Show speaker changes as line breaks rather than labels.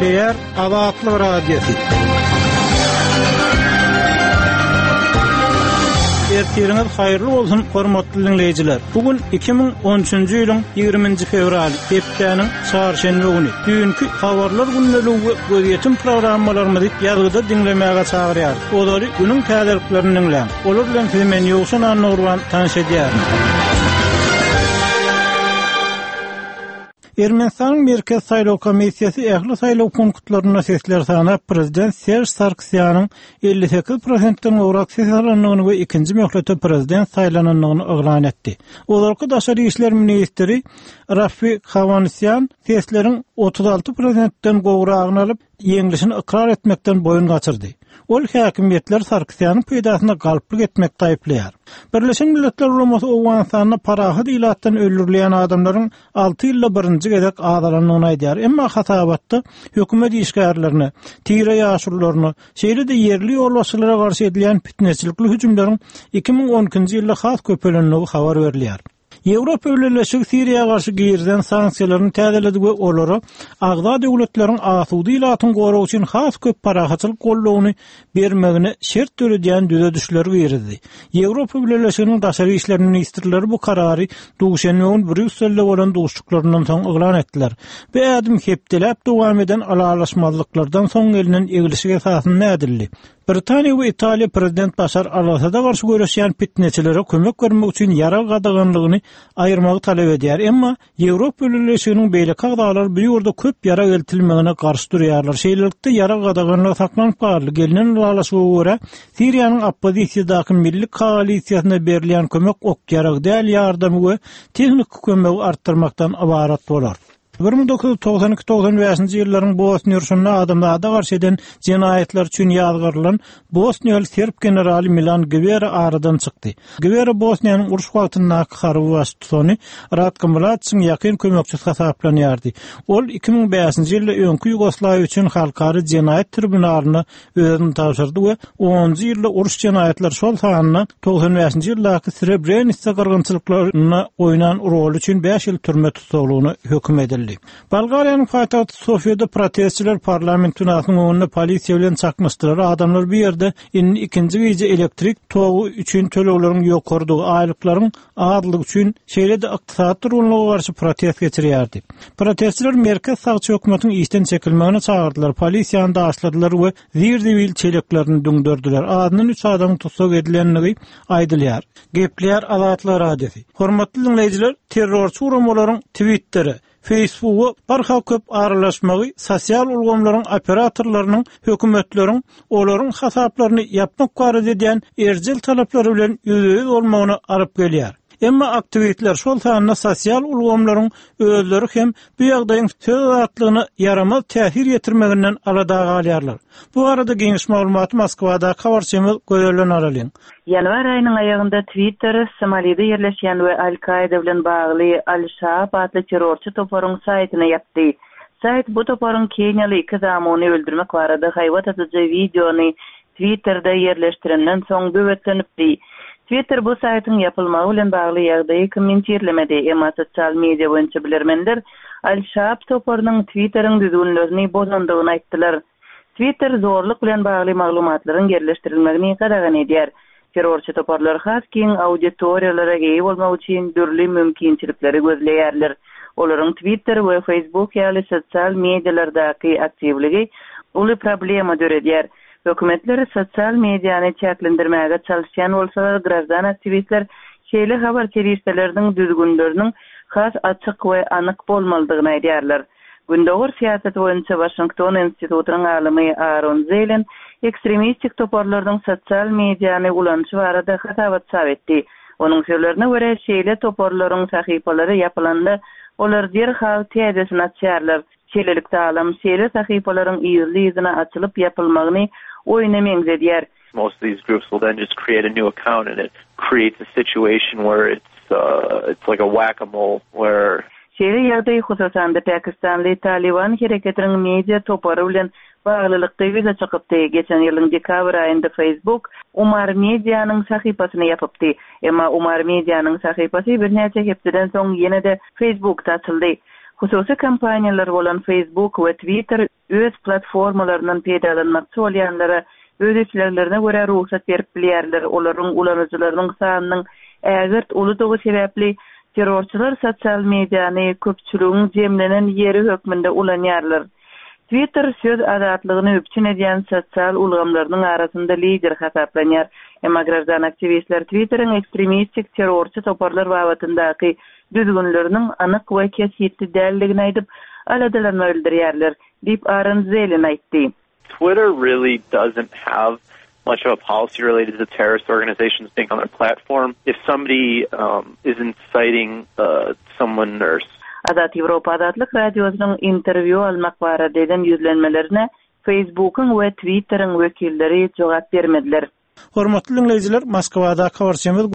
Gepleyer Azatlyk Radiosu. Ertiriniz hayırlı bolsun hormatly dinleyijiler. Bugün 2013-nji ýylyň 20-nji fevral, hepdeniň çarşembe güni. Dünkü habarlar günneligi gözetim programmalarymyzy ýazgyda dinlemäge çagyrýar. Olary günüň täzeliklerini dinleýän. Olar bilen hemen ýoksan anlagurwan tanışýar. Ermenistan'ın Merkez Saýlaw Komissiýasy ähli saýlaw punktlaryna sesler sanap prezident Serj Sargsyan'ın 58%-den gowrak ses alanlygyny we ikinji möhlete prezident saýlananlygyny oglan etdi. Olarky daşary işler ministri Rafi Havanysyan sesleriň 36%-den gowragyny alyp ýeňilişini ikrar etmekden boyun gaçyrdy. Ol häkimetler Sargsyan'ın peýdasyna galplyk etmek taýypleýär. Birleşen Milletler Ulamasy Owganistanyny parahat ilatdan öldürilen adamlaryň 6 ýylda birinji gezek azalanlygyny aýdýar. Emma hatabatda hökümet işgärlerini, tire ýaşurlaryny, şeýle-de yerli ýolbaşçylara garşy edilen fitneçilikli hüjümlaryň 2012-nji ýylda has köpelenligi habar berilýär. Ýewropa Birleşigi Siriýa garşy girden sanksiýalaryny täzeledi we olary agza döwletleriň asudy ilatyny goraw üçin has köp parahatçylyk gollawyny bermegine şert töredýän düze düşler berdi. Ýewropa Birleşiginiň daşary işler ministrleri bu karary duşenmeň Brüsselde bolan duşçuklaryndan soň oglan etdiler. Bu adym hepdelep dowam eden alalaşmazlyklardan soň gelinen egilişige esasynda nädildi. Britaniýa we Italiýa prezident Başar al-Asad'a garşy görüşýän fitneçilere kömek bermek üçin ýara gadaganlygyny aýyrmagy talap edýär. Emma Ýewropa Birleşiginiň beýle kagdalar bir ýurda köp ýara geltilmegine garşy durýarlar. Şeýlelikde ýara gadaganlygy saklanyp garly gelinen ulaşyga görä Siriýanyň oppozisiýadaky milli koalisiýasyna berilýän kömek ok ýarag däl ýardamy we tehnik kömegi artdyrmakdan ibarat bolar. 1992-95-nji ýyllaryň Bosniýa urşunyna adamlarda garşy eden jenaýetler üçin ýazgyrylan Bosniýaly Serb generali Milan Gvera aradan çykdy. Gvera Bosniýanyň uruş wagtynda harby başçysy Ratko Mladiçiň ýakyn kömekçisi hesaplanýardy. Ol 2005-nji ýylda öňkü Ýugoslawiýa üçin halkary jenaýet tribunalyna özüni tapşyrdy we 10-njy ýylda uruş jenaýetler şol sanyna 95-nji ýyldaky Srebrenica gyrgynçylyklaryna oýnan rol üçin 5 ýyl türme tutulgyny hökm edildi. Bulgariýanyň paýtagty Sofiýada protestçiler parlament binasynyň önünde polisiýa bilen çakmışdylar. Adamlar bir ýerde ikinji gece elektrik togu üçin töleýlerini ýokardy. Aýlyklaryň azlygy üçin şeýle-de ykdysat durumuna garşy protest geçirýärdi. Protestçiler merkez sagçy hökümetiniň işden çekilmegine çagyrdylar. Polisiýany daşladylar we zirdiwil çeleklerini düňdürdiler. Adynyň 3 adam tutsak edilenligi aýdylýar. Gepleýär Azatlyk Radiosu. Hormatly dinleyijiler, terrorçy uramalaryň Twitter'i Facebook'u barha köp aralaşmagy sosial ulgamlaryň operatorlarynyň hökümetleriň olaryň hasaplaryny yapmak garady edýän erjil talaplary bilen ýüzüňiz bolmagyny alyp gelýär. Emma aktivistler şol sanyna sosial ulgamlaryň özleri hem bu ýagdaýyň söz atlygyny yaramaz täsir ýetirmeginden alada galýarlar. Bu arada geňiş maglumaty Moskwada habarçymyz gözelden aralyň.
Ýanwar aýynyň aýagynda Twitter Somalide ýerleşýän we Al-Qaeda bilen bagly Al-Shabaab adly terrorçy toparyň saýtyny ýapdy. Saýt bu toparyň Kenýaly 2 zamany öldürmek barada haýwat atyjy videony Twitter'da ýerleştirenden soň böwetlenipdi. Twitter bu saýtyň ýapylmagy bilen bagly ýagdaýy kommentirlemedi. Emma sosial media boýunça bilermenler Al-Shabaab toparynyň Twitter'ın düzgünlerini bozandygyny aýtdylar. Twitter zorluk bilen bagly maglumatlaryň yerleşdirilmegini gadagan edýär. Terrorçy toparlar has kiň auditoriýalara geýip bolmak üçin dürli mümkinçilikleri gözleýärler. Olaryň Twitter we Facebook ýaly sosial medialardaky aktivligi uly problema döredýär. Hökümetler sosial mediany çäklendirmäge çalışýan bolsalar, grazdan aktivistler şeýle habar kerişdeleriň düzgünleriniň has açyk we anyk bolmalydygyny aýdýarlar. Gündogur siýasat boýunça Washington institutynyň alymy Aaron Zelen ekstremistik toparlaryň sosial mediany ulanşy barada hatabat sabetdi. Onuň sözlerine görä şeýle toparlaryň sahypalary ýapylanda olar derhal täzesini açýarlar. Şeýlelikde alam şeýle sahypalaryň ýüzüne açylyp ýapylmagyny oýuna meňzedýär.
Most of these groups will then just create a new account and it creates a situation where it's like a whack-a-mole where
şeýle ýagdaý hususanda Pakistanly Taliban hereketiniň media topary bilen baglylykda ýüze çykypdy. Geçen ýylyň dekabr aýynda Facebook Umar Medianyň sahypasyny ýapypdy. Emma Umar Medianyň sahypasy bir näçe hepden soň ýene-de Facebookda açyldy. Hususy kampaniýalar bolan Facebook we Twitter öz platformalaryndan peýdalanmakçy bolýanlara öz işlerlerine göre ruhsat berip bilýärler. Olaryň ulanjylarynyň sanynyň ägirt uly sebäpli terrorçylar sosial mediany köpçüligiň jemlenen yeri hökmünde ulanýarlar. Twitter söz azatlygyny öpçün edýän sosial ulgamlarynyň arasynda lider hasaplanýar. Emma grazan aktivistler Twitter'ın ekstremistik terrorçy toparlar wagtyndaky düzgünlerinin anyk we kesitli dälligini aýdyp aladalanma bildirýärler diýip Aaron Zelen aýtdy.
Twitter really doesn't have much of a policy related to terrorist organizations being on their platform. If somebody is inciting someone or
Azat Ýewropa Azatlyk radiosynyň interview almak barada eden ýüzlenmelerine Facebook'un we Twitter'ın wekilleri jogap bermediler.
Hormatly dinleyijiler, Moskwada habarçymyz